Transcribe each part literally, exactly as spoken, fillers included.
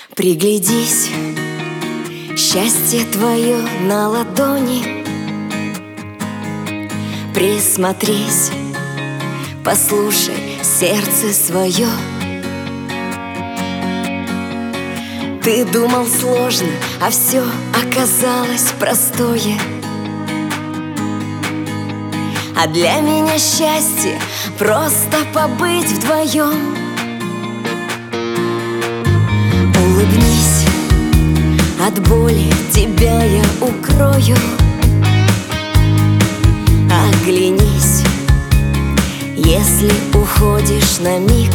Приглядись, счастье твое на ладони. Присмотрись, послушай сердце свое. Ты думал сложно, а все оказалось простое. А для меня счастье просто побыть вдвоем. Улыбнись, от боли тебя я укрою. Оглянись, если уходишь на миг.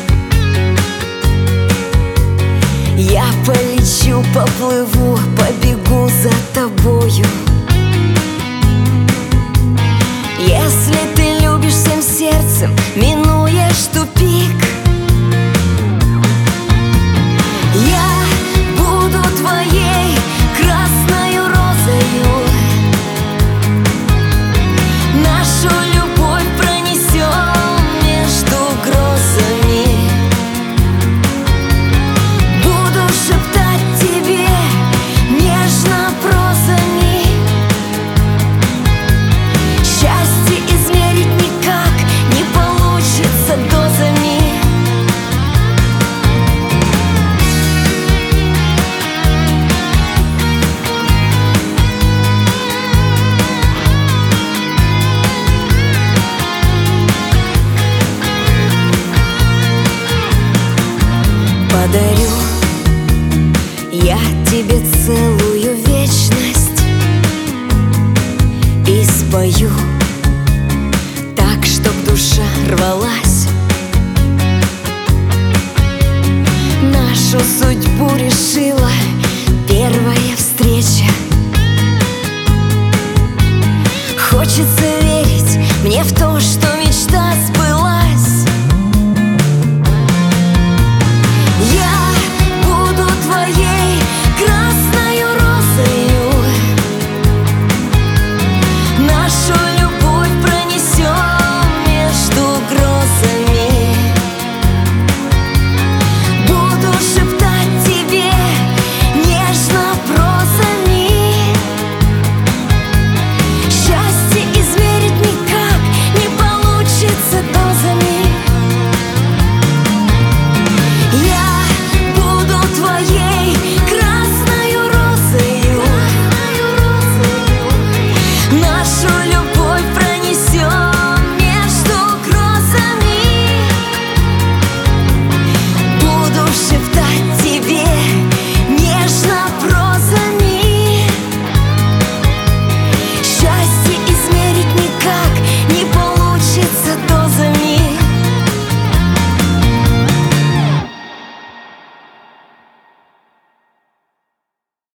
Я полечу, поплыву, побегу за тобою. Если ты любишь всем сердцем, минутой